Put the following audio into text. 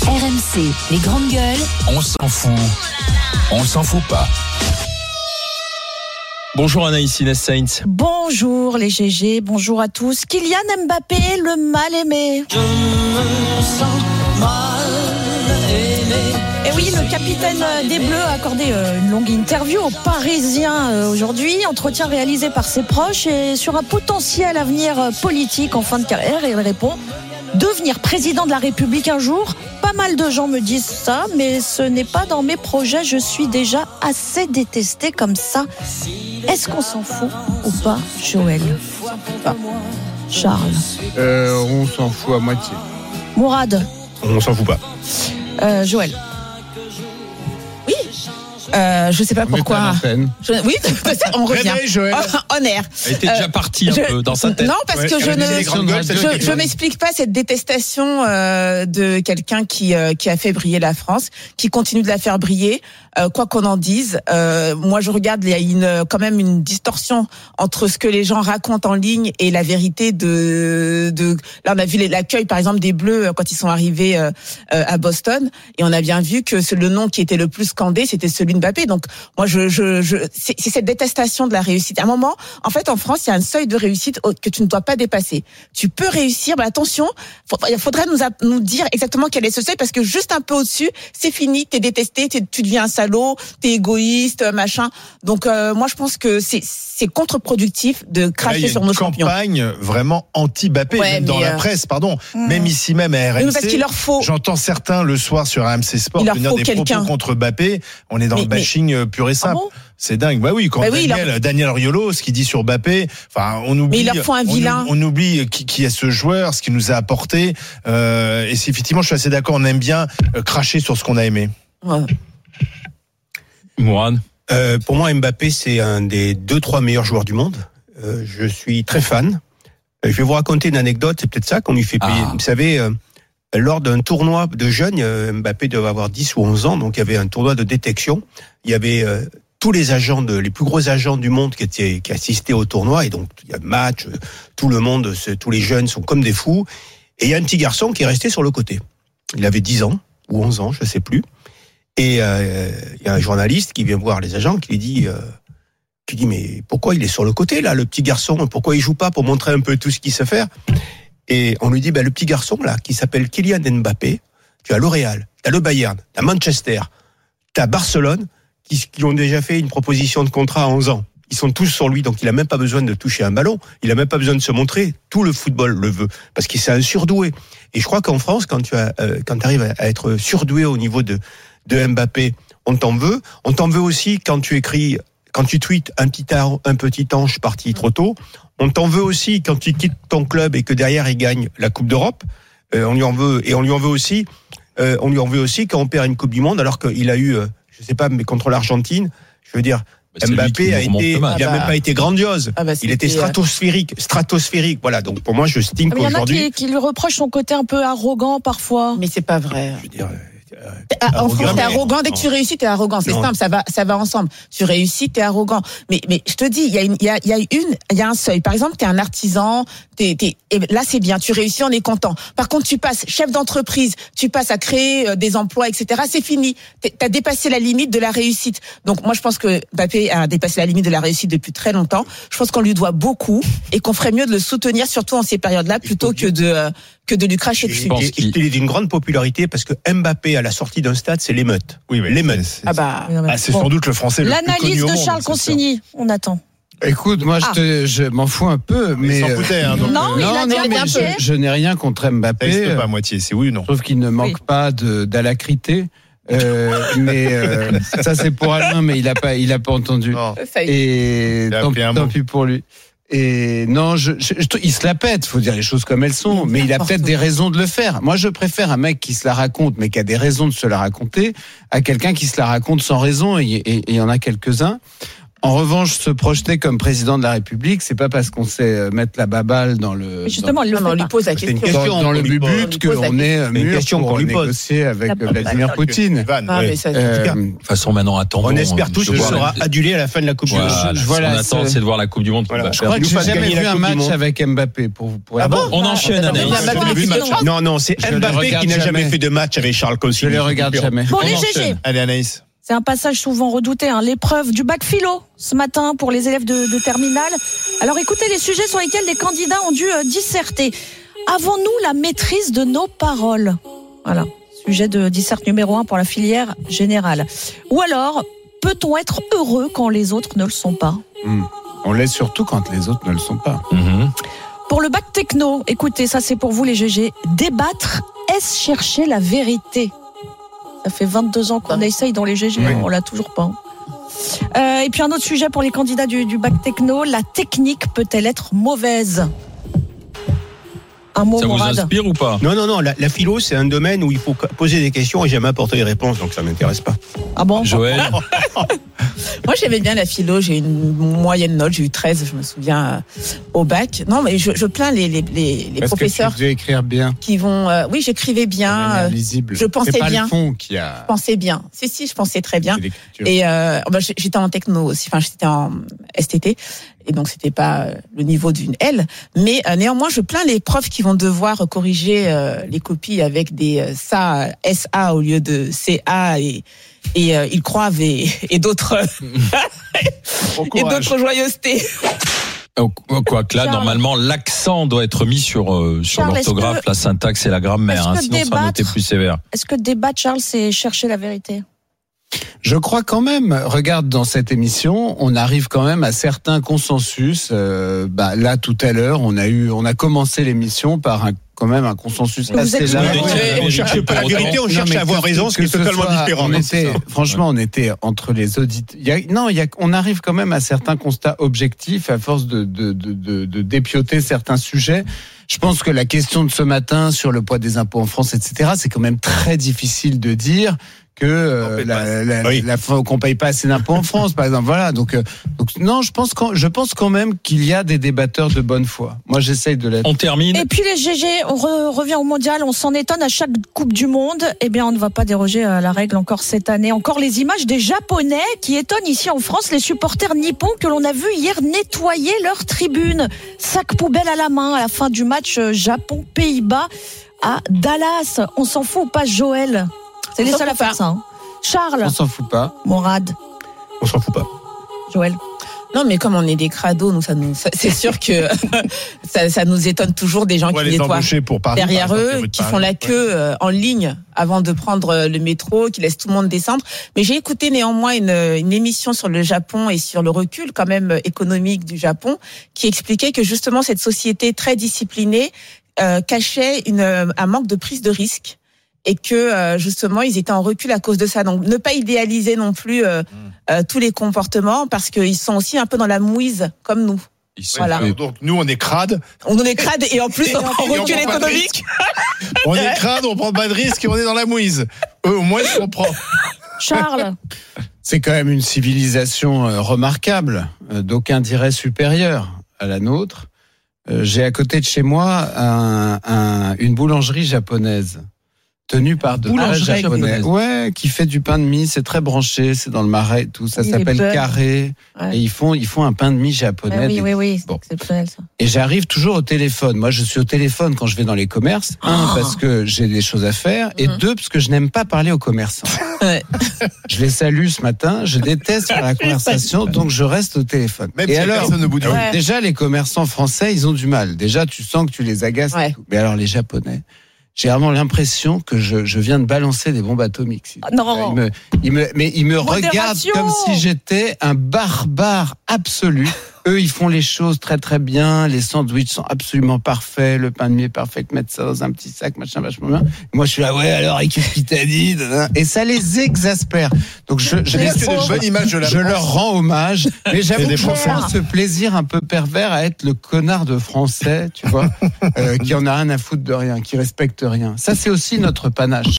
RMC, les grandes gueules. On s'en fout. On s'en fout pas. Bonjour Anaïs Inès Sainz. Bonjour les GG, bonjour à tous. Kylian Mbappé, le mal-aimé. Je me sens mal aimé. Et oui, le capitaine des Bleus a accordé une longue interview aux Parisiens aujourd'hui. Entretien réalisé par ses proches et sur un potentiel avenir politique en fin de carrière. Et il répond: devenir président de la République un jour. Pas mal de gens me disent ça, mais ce n'est pas dans mes projets. Je suis déjà assez détesté comme ça. Est-ce qu'on s'en fout ou pas, Joël? Charles? On s'en fout à moitié. Mourad? On s'en fout pas. Joël? Oui. Je sais pas pourquoi. Oui, on revient. Réveille, Joël. En air. Elle était déjà partie un peu dans sa tête. Non, parce que je m'explique pas cette détestation de quelqu'un qui a fait briller la France, qui continue de la faire briller, quoi qu'on en dise. Moi, je regarde, il y a quand même une distorsion entre ce que les gens racontent en ligne et la vérité de. Là, on a vu l'accueil, par exemple, des Bleus quand ils sont arrivés à Boston, et on a bien vu que le nom qui était le plus scandé, c'était celui de Mbappé. Donc, moi, c'est cette détestation de la réussite. À un moment, en fait, en France, il y a un seuil de réussite que tu ne dois pas dépasser. Tu peux réussir, mais attention, il faudrait nous dire exactement quel est ce seuil, parce que juste un peu au-dessus, c'est fini, t'es détesté, tu deviens un salaud, t'es égoïste, machin. Donc, moi, je pense que c'est contre-productif de cracher sur nos champions. Il y a une campagne vraiment anti-Mbappé, même dans la presse, même ici même à RMC. Oui, parce qu'il leur faut. J'entends certains le soir sur RMC Sport tenir des propos contre Mbappé. On est dans le bashing pur et simple. Ah bon? C'est dingue. Bah oui, quand Daniel Riolo, ce qu'il dit sur Mbappé, enfin, on oublie. Mais il leur faut un vilain. On oublie qui est ce joueur, ce qu'il nous a apporté. Et c'est effectivement, je suis assez d'accord. On aime bien cracher sur ce qu'on a aimé. Ouais. Mourad. Pour moi, Mbappé, c'est un des 2-3 meilleurs joueurs du monde. Je suis très fan. Je vais vous raconter une anecdote. C'est peut-être ça qu'on lui fait payer. Vous savez, lors d'un tournoi de jeunes, Mbappé devait avoir 10 ou 11 ans, donc il y avait un tournoi de détection. Il y avait tous les agents, les plus gros agents du monde qui assistaient au tournoi, et donc il y a match, tout le monde, tous les jeunes sont comme des fous. Et il y a un petit garçon qui est resté sur le côté. Il avait 10 ans ou 11 ans, je sais plus. Et il y a un journaliste qui vient voir les agents, qui dit mais pourquoi il est sur le côté là, le petit garçon? Pourquoi il joue pas pour montrer un peu tout ce qu'il sait faire? Et on lui dit le petit garçon là, qui s'appelle Kylian Mbappé, tu as le Real, tu as le Bayern, tu as Manchester, tu as Barcelone, qui ont déjà fait une proposition de contrat à 11 ans. Ils sont tous sur lui, donc il a même pas besoin de toucher un ballon, il a même pas besoin de se montrer. Tout le football le veut, parce qu'il c'est un surdoué. Et je crois qu'en France, quand tu arrives à être surdoué au niveau de Mbappé, on t'en veut. On t'en veut aussi quand tu tweets un petit ange parti trop tôt. On t'en veut aussi quand tu quittes ton club et que derrière il gagne la Coupe d'Europe. On lui en veut, et on lui en veut aussi quand on perd une Coupe du Monde, alors qu'il a eu, je sais pas, mais contre l'Argentine, je veux dire, Mbappé il a même pas été grandiose. Il était stratosphérique. Voilà. Donc pour moi, je estime qu'aujourd'hui. Il y en a qui lui reprochent son côté un peu arrogant parfois. Mais c'est pas vrai. Je veux dire. En France, t'es arrogant. Dès que tu réussis, t'es arrogant. C'est simple, ça va ensemble. Tu réussis, t'es arrogant. Mais je te dis, il y a un seuil. Par exemple, t'es un artisan, et là c'est bien, tu réussis, on est content. Par contre, tu passes chef d'entreprise, tu passes à créer des emplois, etc. C'est fini. T'as dépassé la limite de la réussite. Donc moi, je pense que Mbappé a dépassé la limite de la réussite depuis très longtemps. Je pense qu'on lui doit beaucoup et qu'on ferait mieux de le soutenir, surtout en ces périodes-là, plutôt que de lui cracher dessus. Il est d'une grande popularité parce que Mbappé, à la sortie d'un stade, c'est l'émeute. Oui, l'émeute. C'est sans doute le français le plus connu au monde. L'analyse de Charles Consigny, on attend. Écoute, moi, je m'en fous un peu, mais. S'en foutait, je n'ai rien contre Mbappé. C'est pas à moitié, c'est oui ou non? Sauf qu'il ne manque pas d'allacrité. Mais ça c'est pour Alain, mais il a pas entendu. Non. Et tant pis pour lui. Et non, il se la pète, faut dire les choses comme elles sont, mais il a peut-être des raisons de le faire. Moi, je préfère un mec qui se la raconte, mais qui a des raisons de se la raconter, à quelqu'un qui se la raconte sans raison, et il y en a quelques-uns. En revanche, se projeter comme président de la République, c'est pas parce qu'on sait mettre la baballe dans le. Mais justement, on lui pose la question. Dans le but qu'on est mûr pour négocier avec Vladimir Poutine. De toute façon, maintenant, attendons. On espère tous qu'il sera adulé à la fin de la Coupe du Monde. Voilà, on attend, c'est de voir la Coupe du Monde. Je crois que j'ai jamais vu un match avec Mbappé. On enchaîne, Anaïs. Non, c'est Mbappé qui n'a jamais fait de match avec Charles Consigny. Je les regarde jamais. Bon, les GG. Allez, Anaïs. C'est un passage souvent redouté, l'épreuve du bac philo ce matin pour les élèves de terminale. Alors écoutez les sujets sur lesquels les candidats ont dû disserter. Avons-nous la maîtrise de nos paroles ? Voilà, sujet de dissert numéro 1 pour la filière générale. Ou alors, peut-on être heureux quand les autres ne le sont pas ? On l'est surtout quand les autres ne le sont pas. Pour le bac techno, écoutez, ça c'est pour vous les GG. Débattre, est-ce chercher la vérité ? Ça fait 22 ans qu'on essaye dans les GG, on l'a toujours pas. Et puis un autre sujet pour les candidats du bac techno, la technique peut-elle être mauvaise ? Un mot, ça Morad. vous inspire ou pas ? Non, la philo, c'est un domaine où il faut poser des questions et jamais apporter les réponses, donc ça m'intéresse pas. Ah bon ? Joël ? Moi, j'aimais bien la philo. J'ai une moyenne note. J'ai eu 13, je me souviens, au bac. Non, mais je plains les professeurs. Que tu devais écrire bien. Qui vont. Oui, j'écrivais bien. Lisible. Je pensais c'est pas bien. Le fond qui a. Je pensais bien. Si, je pensais très bien. Et j'étais en techno aussi. Enfin, j'étais en STT. Et donc, c'était pas le niveau d'une L. Mais néanmoins, je plains les profs qui vont devoir corriger les copies avec des SA au lieu de CA et ils croivent et d'autres et d'autres joyeusetés. Quoique là, normalement, l'accent doit être mis sur l'orthographe, la syntaxe et la grammaire. Sinon, ça sera noté plus sévère. Est-ce que débattre, Charles, c'est chercher la vérité ? Je crois quand même, regarde dans cette émission, on arrive quand même à certains consensus. Là, tout à l'heure, on a commencé l'émission par quand même un consensus assez large. On cherche pas la vérité, on cherche à avoir raison, ce qui est totalement différent. On était entre les auditeurs. On arrive quand même à certains constats objectifs à force de dépioter certains sujets. Je pense que la question de ce matin sur le poids des impôts en France, etc., c'est quand même très difficile de dire que qu'on paye pas assez d'impôts en France, par exemple. Voilà. Donc non, je pense quand même qu'il y a des débatteurs de bonne foi. Moi, j'essaye de l'être. On termine. Et puis les GG, on revient au mondial. On s'en étonne à chaque Coupe du Monde. Eh bien, on ne va pas déroger à la règle encore cette année. Encore les images des Japonais qui étonnent ici en France les supporters nippons que l'on a vu hier nettoyer leur tribune. Sac poubelle à la main à la fin du match Japon-Pays-Bas à Dallas. On s'en fout ou pas, Joël ? C'est les seuls à faire ça. Charles. On s'en fout pas. Morad. On s'en fout pas. Joël. Non, mais comme on est des crados, c'est sûr que ça nous étonne toujours des gens qui nettoient derrière eux, qui font la queue en ligne avant de prendre le métro, qui laissent tout le monde descendre. Mais j'ai écouté néanmoins une émission sur le Japon et sur le recul quand même économique du Japon, qui expliquait que justement cette société très disciplinée cachait un manque de prise de risque. Et que justement ils étaient en recul à cause de ça. Donc ne pas idéaliser non plus tous les comportements parce qu'ils sont aussi un peu dans la mouise comme nous. Voilà. Donc nous on est crades. On est crades et en plus en recul économique. On est crades, on prend pas de risques et on est dans la mouise. Eux au moins ils comprennent. Charles. C'est quand même une civilisation remarquable, d'aucuns diraient supérieure à la nôtre. J'ai à côté de chez moi une boulangerie japonaise. Tenue par de vrais Japonais. Ouais, qui fait du pain de mie, c'est très branché, c'est dans le Marais et tout, ça s'appelle Carré. Ouais. Et ils font un pain de mie japonais. Oui, c'est exceptionnel ça. Et j'arrive toujours au téléphone. Moi, je suis au téléphone quand je vais dans les commerces. Parce que j'ai des choses à faire. Et deux, parce que je n'aime pas parler aux commerçants. Je les salue ce matin, je déteste faire la conversation, donc je reste au téléphone. Même et si alors, personne au bout du déjà, les commerçants français, ils ont du mal. Déjà, tu sens que tu les agaces. Ouais. Mais alors, les Japonais... J'ai vraiment l'impression que je viens de balancer des bombes atomiques. Non. Ils me regardent comme si j'étais un barbare absolu. Eux, ils font les choses très très bien. Les sandwichs sont absolument parfaits. Le pain de mie est parfait. Mettre ça dans un petit sac, machin, vachement bien. Et moi, je suis là, ouais, alors, et qu'est-ce qu'il t'a dit? Et ça les exaspère. Donc, je leur rends hommage. Mais j'avoue que je prends ce plaisir un peu pervers à être le connard de français, tu vois, qui en a rien à foutre de rien, qui respecte rien. Ça, c'est aussi notre panache.